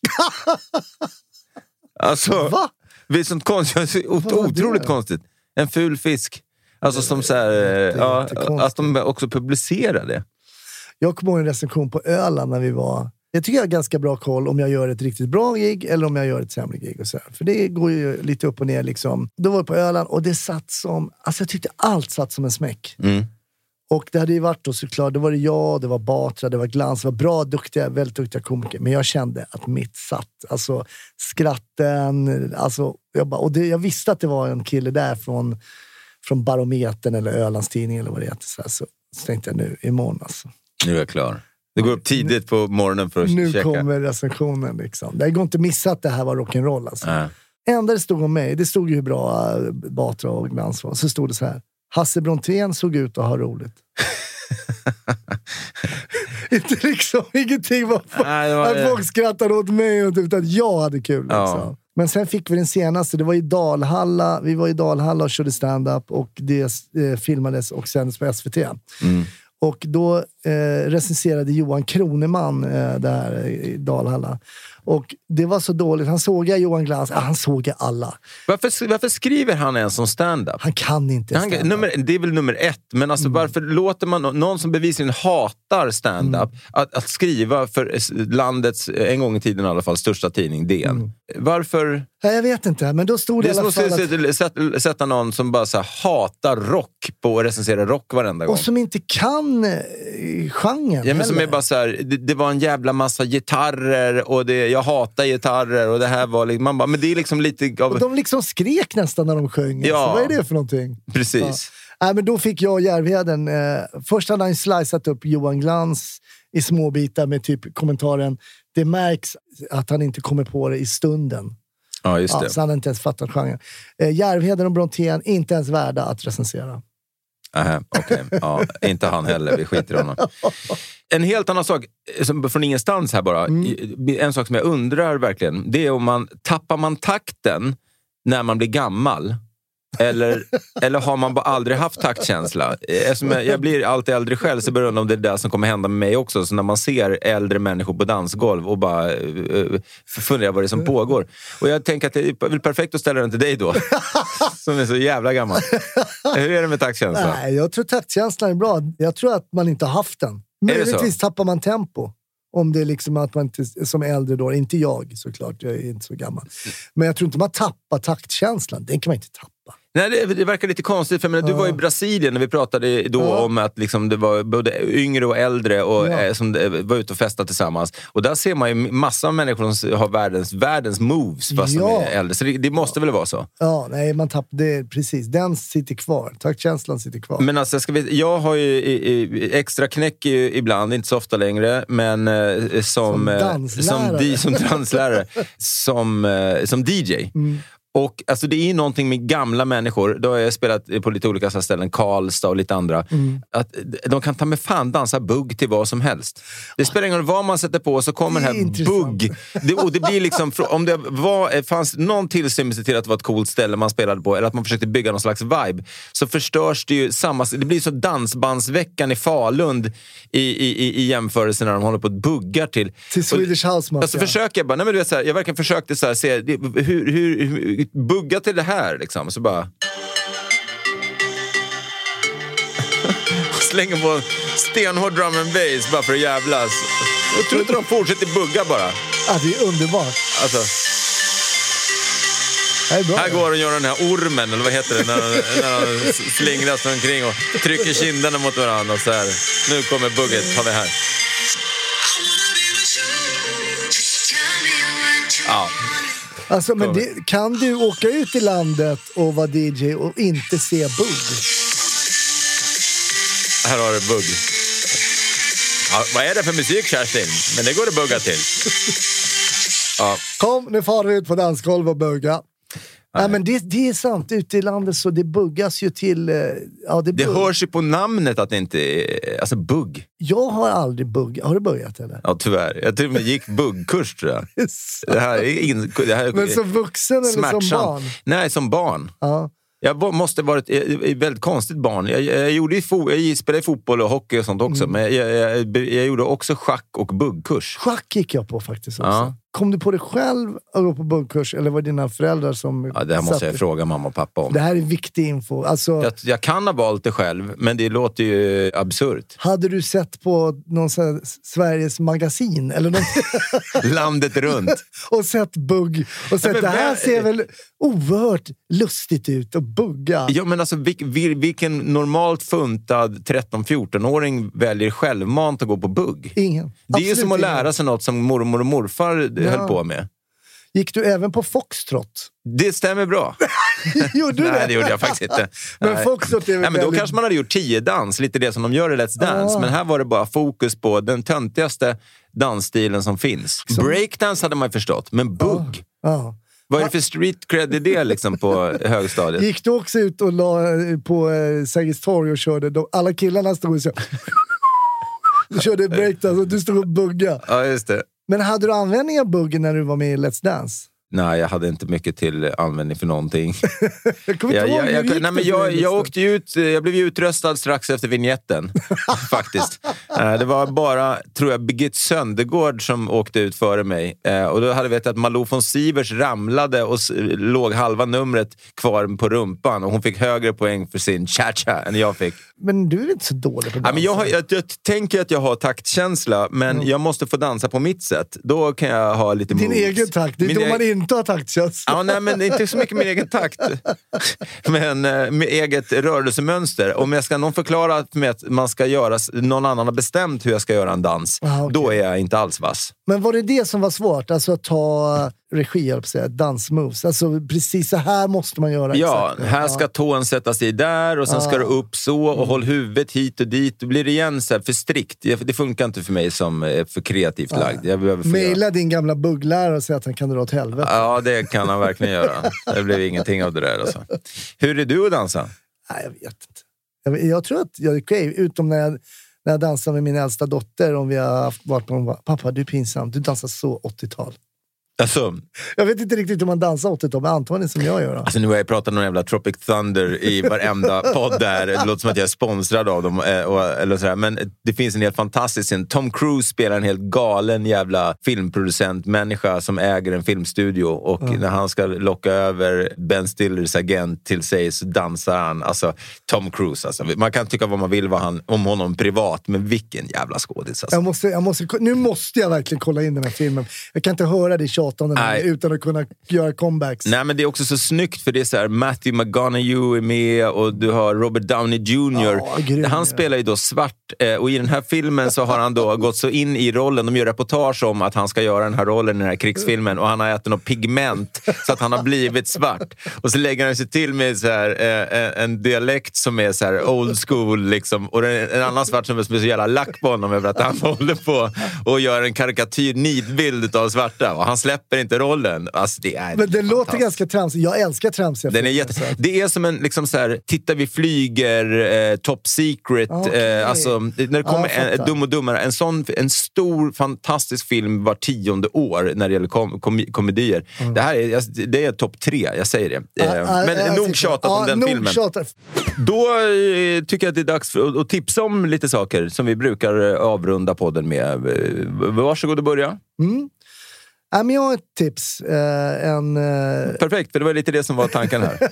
Alltså, Va? Det är sånt konstigt, otroligt konstigt. En ful fisk. Alltså som så här, att de också publicerar det. Jag kommer ihåg en recension på Öland när vi var... Jag tycker jag har ganska bra koll om jag gör ett riktigt bra gig eller om jag gör ett sämre gig och så här. För det går ju lite upp och ner liksom. Då var jag på Öland och det satt som... Alltså jag tyckte allt satt som en smäck. Och det hade ju varit då såklart, det var jag, det var Batra, det var Glans, det var bra, väldigt duktiga komiker. Men jag kände att mitt satt, alltså skratten, alltså, jag visste att det var en kille där från Barometern eller Ölandstidning eller vad det heter. Så tänkte jag nu, imorgon alltså. Nu är jag klar. Det går upp tidigt på morgonen för att nu checka. Nu kommer recensionen liksom. Det går inte missa att det här var rock'n'roll alltså. Enda det stod om mig, det stod ju hur bra Batra och Glans var. Så stod det så här: Hasse Brontén såg ut att ha roligt. Inte liksom, ingenting var att folk skrattade åt mig och typ att jag hade kul liksom. Ja. Men sen fick vi den senaste, det var i Dalhalla. Vi var i Dalhalla och körde stand-up och det filmades och sändes på SVT. Och då recenserade Johan Kroneman där i Dalhalla. Och det var så dåligt. Han såg Johan Glans. Han såg alla. Varför skriver han en som stand-up? Han kan inte stand-up. Det är väl nummer 1. Men alltså varför låter man någon som bevisligen hatar stand-up att skriva för landets, en gång i tiden i alla fall, största tidning, DN? Varför? Nej, jag vet inte. Men då stod det i alla fall att sätta någon som bara så här, hatar rock på att recensera rock varenda gång. Och som inte kan genren. Ja, men som är bara så här, det var en jävla massa gitarrer och jag hatar gitarrer och det här var liksom, man bara, men det är liksom lite av... Och de liksom skrek nästan när de sjöng. Ja. Så vad är det för någonting? Precis. Ja. Nej, men då fick jag Järvheden. Först hade han slicat upp Johan Glans i små bitar med typ kommentaren: det märks att han inte kommer på det i stunden. Ja, just det. Så han hade inte ens fattat genren. Järvheden och Brontén, inte ens värda att recensera. Okej. Ja, inte han heller, vi skiter i honom. En helt annan sak, från ingenstans här bara. En sak som jag undrar verkligen, det är om tappar man takten när man blir gammal? Eller har man bara aldrig haft taktkänsla? Eftersom jag blir allt äldre själv, så börjar jag undra om det är det som kommer hända med mig också. Så när man ser äldre människor på dansgolv och bara funderar vad det är som pågår. Och jag tänker att det är väl perfekt att ställa den till dig då. Som är så jävla gammal. Hur är det med taktkänslan? Nej, jag tror taktkänslan är bra. Jag tror att man inte har haft den. Möjligtvis tappar man tempo. Om det är liksom att man inte, som äldre då, inte jag såklart, jag är inte så gammal. Men jag tror inte man tappar taktkänslan, den kan man inte tappa. Nej, det verkar lite konstigt, för du var i Brasilien när vi pratade då om att liksom det var både yngre och äldre och som var ute och festade tillsammans. Och där ser man ju massa av människor som har världens moves fast de är äldre. Så det måste väl vara så? Ja, nej, man tappar det, precis. Den sitter kvar, taktkänslan sitter kvar. Men alltså, jag har ju extra knäck ibland, inte så ofta längre, men som danslärare, som DJ. Och alltså, det är ju någonting med gamla människor. Då har jag spelat på lite olika ställen, Karlstad och lite andra. Att de kan ta med fan dansa bugg till vad som helst. Det spelar ingen roll vad man sätter på, så kommer den här bugg. Och det blir liksom, om det fanns någon tillstymmelse till att det var ett coolt ställe man spelade på, eller att man försökte bygga någon slags vibe, så förstörs det ju det blir så dansbandsveckan i Falund i jämförelse när de håller på att buggar till Swedish House Mafia. Så försöker jag bara, nej men du vet så här, jag verkligen försökte så här, se hur bugga till det här liksom, så bara slänger på stenhård drum and bass bara för att jävlas. Jag tror inte de fortsätter bugga bara. Ja, det är underbart. Alltså, här går och gör den här ormen, eller vad heter det, när de slingras omkring och trycker kinderna mot varandra och så här. Nu kommer bugget, har vi här. Ja. Alltså, men kan du åka ut i landet och vara DJ och inte se bugg? Här har du bugg. Ja, vad är det för musik, Kerstin? Men det går att bugga till. Ja. Kom, nu far vi ut på dansgolv och bugga. Nej, men det är sant. Ute i landet så det buggas ju till... Ja, det hörs ju på namnet att det inte är... Alltså bugg. Jag har aldrig buggat. Har du buggat eller? Ja, tyvärr. Jag till och med gick buggkurs, tror jag. Det här är men som vuxen eller smärtsamt. Som barn? Nej, som barn. Ja. Jag måste varit ett väldigt konstigt barn. Jag spelade fotboll och hockey och sånt också. Men jag gjorde också schack och buggkurs. Schack gick jag på faktiskt också. Ja. Kom du på dig själv att gå på buggkurs? Eller var det dina föräldrar som... Ja, det här måste jag fråga mamma och pappa om. Det här är viktig info. Alltså, jag kan ha valt det själv, men det låter ju absurt. Hade du sett på någon sån här Sveriges magasin? Eller något? Landet runt. Och sett bugg. Och sett, det här ser väl oerhört lustigt ut att bugga. Ja, men alltså vilken normalt funtad 13-14-åring väljer självmant att gå på bugg? Ingen. Det är ju som att lära sig något som mormor och morfar höll på med. Gick du även på foxtrot? Det stämmer bra. Gjorde du det? Nej, det gjorde jag faktiskt inte. Men foxtrot är väl men då kanske man hade gjort 10-dans, lite det som de gör i Let's Dance. Men här var det bara fokus på den töntigaste dansstilen som finns. Breakdance hade man ju förstått, men bugg. Vad är det för street cred i det liksom på högstadiet? Gick du också ut och la på Sergels torg och körde? Alla killarna stod och så... Du körde breakdance och du stod och bugga. Ja, just det. Men hade du användning av buggen när du var med i Let's Dance? Nej, jag hade inte mycket till användning för någonting. Jag åkte ut, jag blev utröstad strax efter vignetten. Faktiskt. Det var bara, tror jag, Birgit Söndergård som åkte ut före mig. Och då hade vi vetat att Malou von Sivers ramlade och låg halva numret kvar på rumpan. Och hon fick högre poäng för sin cha-cha än jag fick. Men du är inte så dålig på att dansa. Men jag tänker att jag har taktkänsla, men jag måste få dansa på mitt sätt. Då kan jag ha lite moves. Din egen takt, det är då man inte har taktkänsla. Ja, nej, men inte så mycket min egen takt. Men med eget rörelsemönster. Om jag ska någon förklara med att man ska göra, någon annan har bestämt hur jag ska göra en dans, då är jag inte alls vass. Men var det som var svårt? Alltså att ta regi, på säga, dansmoves. Alltså precis så här måste man göra. Ja, exakt. här ska tån sättas i där och sen ska du upp så och håll huvudet hit och dit. Då blir det igen så här för strikt. Det funkar inte för mig som är för kreativt lagd. Jag behöver maila din gamla bugglärare och säga att han kan dra åt helvete. Ja, det kan han verkligen göra. Det blev ingenting av det där alltså. Hur är du att dansa? Nej, jag vet inte. Jag tror att jag är okej, utom när jag dansar med min äldsta dotter, om vi har varit på pappa, du är pinsam, du dansar så 80-tal. Alltså, jag vet inte riktigt hur man dansar 80-tal, men antagligen som jag gör. Alltså nu har jag pratat om någon jävla Tropic Thunder i varenda podd där. Det låter som att jag är sponsrad av dem. Eller sådär. Men det finns en helt fantastisk scen. Tom Cruise spelar en helt galen jävla filmproducent-människa som äger en filmstudio. Och när han ska locka över Ben Stillers agent till sig så dansar han. Alltså Tom Cruise. Alltså. Man kan tycka vad man vill om honom privat, men vilken jävla skådis. Alltså. Nu måste jag verkligen kolla in den här filmen. Jag kan inte höra det utan att kunna göra comebacks. Nej, men det är också så snyggt, för det är så här, Matthew McConaughey är med och du har Robert Downey Jr. Han spelar ju då svart och i den här filmen så har han då gått så in i rollen. De gör reportage om att han ska göra den här rollen i den här krigsfilmen och han har ätit något pigment så att han har blivit svart. Och så lägger han sig till med så här, en dialekt som är så här old school liksom, och en annan svart som är så jävla lack på honom över att han håller på och gör en karikatyr nidbild av svarta, och han släpper släpper inte rollen. Alltså, det är men den låter ganska tramsig. Jag älskar tramsiga filmer. Det är som en, liksom så här, titta vi flyger, Top Secret, alltså, när det kommer Dum och Dummare, en stor, fantastisk film var 10:e år när det gäller komedier. Det är topp 3, jag säger det. Men nog tjatat om den filmen. Då tycker jag att det är dags att tipsa om lite saker som vi brukar avrunda podden med. Varsågod och börja. Men jag har ett tips. Perfekt, för det var lite det som var tanken här.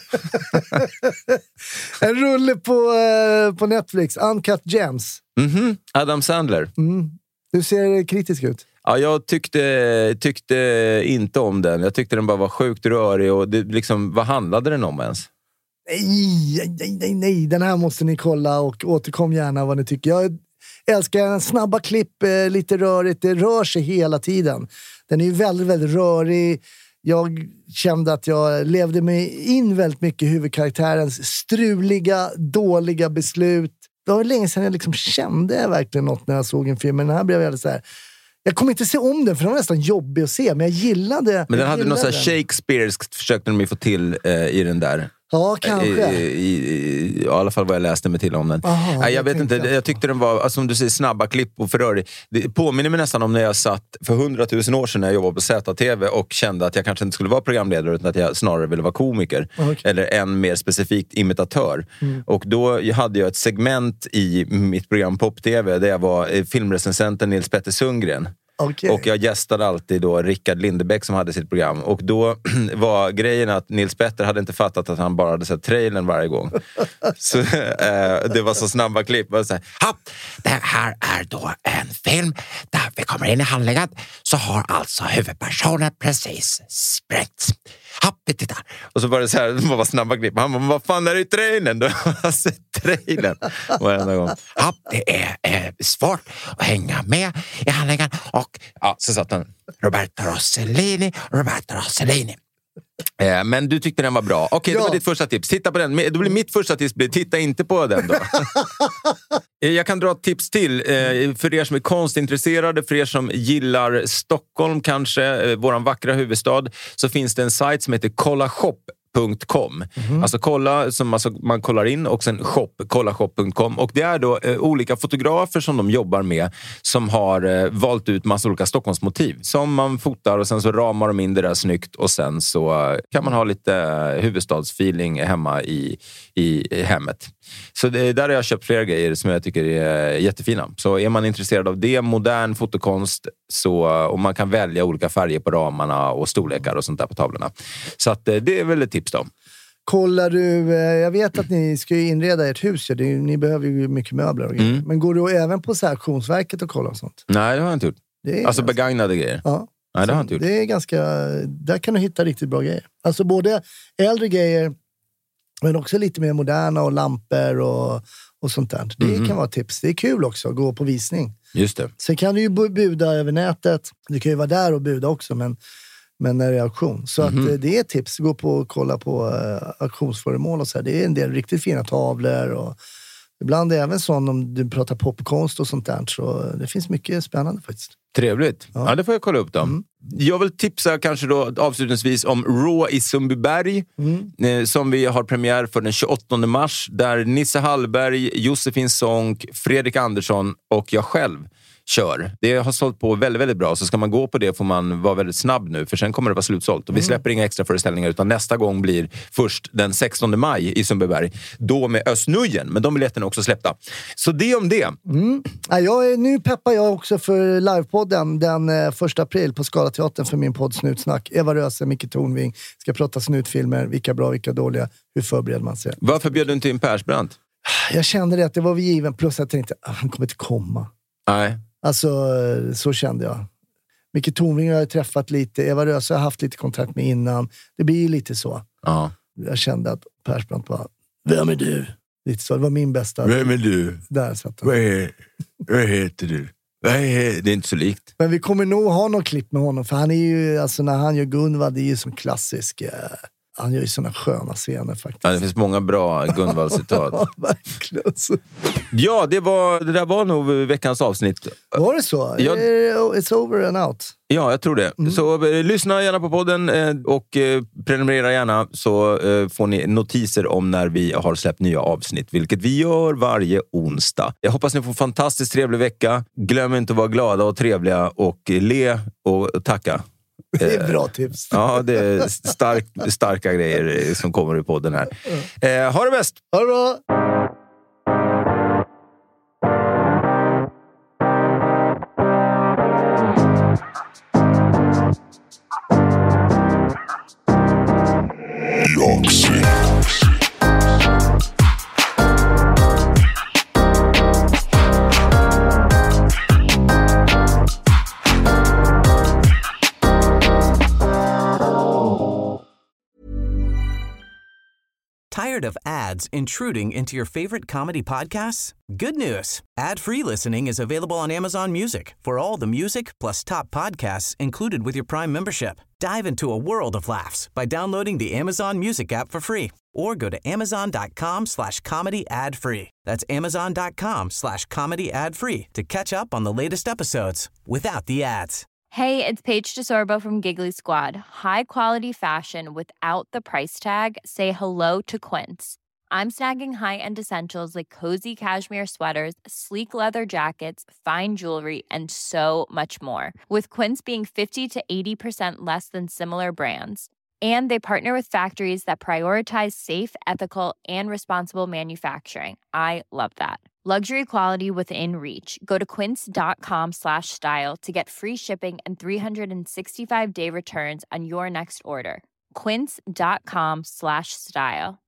En rulle på Netflix, Uncut Gems. Adam Sandler. Du ser kritisk ut. Ja, jag tyckte inte om den. Jag tyckte den bara var sjukt rörig. Och det, liksom, vad handlade den om ens? Nej. Den här måste ni kolla och återkom gärna vad ni tycker. Jag älskar snabba klipp, lite rörigt. Det rör sig hela tiden. Den är ju väldigt, väldigt rörig. Jag kände att jag levde mig in väldigt mycket i huvudkaraktärens struliga, dåliga beslut. Det var länge sedan jag liksom kände verkligen något när jag såg en film. Men den här blev väldigt så här... Jag kommer inte se om den för den var nästan jobbig att se. Men jag gillade. Men den hade något så här Shakespeareskt försökte de ju få till i den där. Ja, kanske. I alla fall vad jag läste mig till om den. Aha, jag vet inte, jag tyckte den var, alltså, som du säger, snabba klipp och förrörig. Det påminner mig nästan om när jag satt för 100 000 år sedan när jag jobbade på ZTV och kände att jag kanske inte skulle vara programledare utan att jag snarare ville vara komiker. Eller en mer specifikt imitatör. Och då hade jag ett segment i mitt program Pop-TV där jag var filmrecensenten Nils Petter Sundgren. Okay. Och jag gästade alltid då Rickard Lindebäck som hade sitt program. Och då var grejen att Nils Petter hade inte fattat att han bara hade sett trailern varje gång. Så det var så snabba klipp. Så här, det här är då en film där vi kommer in i handlingen så har alltså huvudpersonen precis sprängts. Vi tittar. Och så var det så här, det var snabba klipp. Han bara, vad fan är det i trailern? Du har sett trailern varenda gång. Det är svårt att hänga med i handlingen. Och så satt han Roberto Rossellini. Men du tyckte den var bra. Okej, det var ditt första tips. Titta på den. Då blir mitt första tips, titta inte på den då. Jag kan dra ett tips till för er som är konstintresserade, för er som gillar Stockholm kanske, våran vackra huvudstad, så finns det en sajt som heter kollashop.com. Alltså kolla som alltså man kollar in och sen kollashop.com, och det är då olika fotografer som de jobbar med som har valt ut massa olika Stockholmsmotiv som man fotar och sen så ramar de in det där snyggt och sen så kan man ha lite huvudstadsfeeling hemma i hemmet. Så där har jag köpt flera grejer som jag tycker är jättefina. Så är man intresserad av det, modern fotokonst, så, och man kan välja olika färger på ramarna och storlekar och sånt där på tavlorna. Så att det är väl ett tips då. Kollar du, jag vet att ni ska ju inreda ert hus, ni behöver ju mycket möbler och grejer. Men går du även på så här Auktionsverket och kollar och sånt? Nej, det har jag inte gjort. Alltså begagnade grejer? Ja. Nej, det har jag inte gjort. Det är ganska, där kan du hitta riktigt bra grejer. Alltså både äldre grejer men också lite mer moderna och lampor och sånt där. Det kan vara ett tips. Det är kul också att gå på visning. Just det. Sen kan du ju buda över nätet. Du kan ju vara där och buda också, men när det är auktion. Så att det är ett tips. Gå på och kolla på auktionsföremål och så här. Det är en del riktigt fina tavlor och ibland är det även sån om du pratar popkonst och sånt där. Så det finns mycket spännande faktiskt. Trevligt. Ja, det får jag kolla upp då. Jag vill tipsa kanske då avslutningsvis om Raw i Sundbyberg som vi har premiär för den 28 mars där Nisse Hallberg, Josefin Sonck, Fredrik Andersson och jag själv kör. Det har sålt på väldigt, väldigt bra, så ska man gå på det får man vara väldigt snabb nu, för sen kommer det vara slutsålt. Och vi släpper inga extra föreställningar, utan nästa gång blir först den 16 maj i Sundbyberg. Då med Östnujen, men de biljetterna är också släppta. Så det om det. Nu peppar jag också för livepodden den 1 april på Skalateatern för min podd Snutsnack. Eva Röse, Micke Tornving ska prata snutfilmer, vilka bra, vilka dåliga, hur förbereder man sig. Varför bjöd du inte in Persbrandt? Jag kände det att det var vi given, plus jag tänkte han kommer inte komma. Nej. Alltså, så kände jag. Micke Tornving har jag träffat lite. Eva Röse har haft lite kontakt med innan. Det blir ju lite så. Ja. Jag kände att Persbrandt var, vem är du? Lite så, det var min bästa. Vem är du? Där satt han. Vad heter du? Det är inte så likt. Men vi kommer nog ha någon klipp med honom. För han är ju, alltså när han gör Gunva, det är ju som klassisk. Han gör ju såna sköna scener faktiskt. Ja, det finns många bra Gunvald-citat. Ja, verkligen. Ja, det där var nog veckans avsnitt. Var det så? Ja. It's over and out. Ja, jag tror det. Så lyssna gärna på podden och prenumerera gärna, så får ni notiser om när vi har släppt nya avsnitt, vilket vi gör varje onsdag. Jag hoppas ni får en fantastiskt trevlig vecka. Glöm inte att vara glada och trevliga och le och tacka. Det är bra tips. Ja, det är starka grejer som kommer i podden här. Ha det bäst! Ha det bra! Tired of ads intruding into your favorite comedy podcasts? Good news. Ad-free listening is available on Amazon Music for all the music plus top podcasts included with your Prime membership. Dive into a world of laughs by downloading the Amazon Music app for free or go to amazon.com/comedy ad-free. That's amazon.com/comedy ad-free to catch up on the latest episodes without the ads. Hey, it's Paige DeSorbo from Giggly Squad. High quality fashion without the price tag. Say hello to Quince. I'm snagging high-end essentials like cozy cashmere sweaters, sleek leather jackets, fine jewelry, and so much more. With Quince being 50 to 80% less than similar brands. And they partner with factories that prioritize safe, ethical, and responsible manufacturing. I love that. Luxury quality within reach. Go to quince.com/style to get free shipping and 365-day returns on your next order. Quince.com/style.